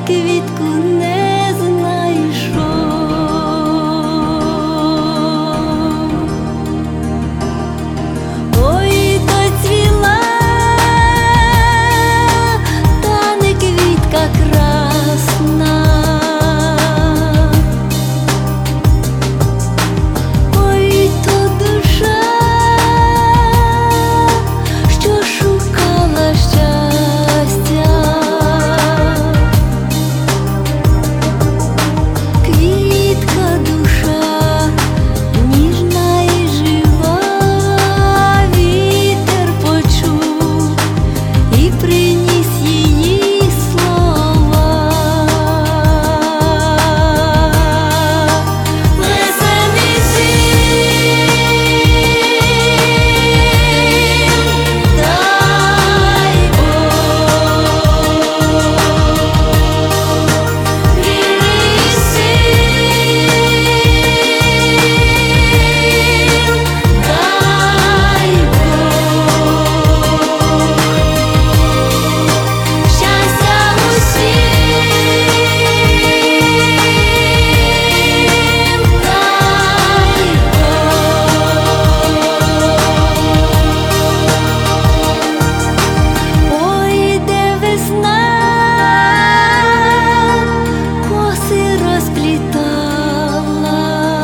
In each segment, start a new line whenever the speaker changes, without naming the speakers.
квітку не знайшов. Ой, доцвіла, та не квітка красна. Ой, то душа, що шукала щастя. Квітка душа, ніжна і жива, вітер почув і приніс її слова. Веселий зим, дай Бог, віри і сил, дай Бог, щастя усім, дай Бог. Ой, де весна коси розплітала,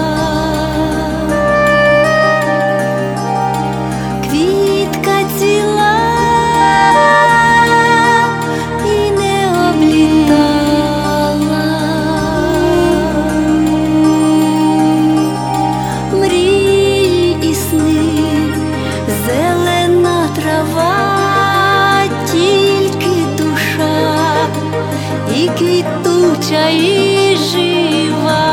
квітка цвіла і не облітала. Мрії і сни, зелена трава, тільки душа і квітуча, і жива.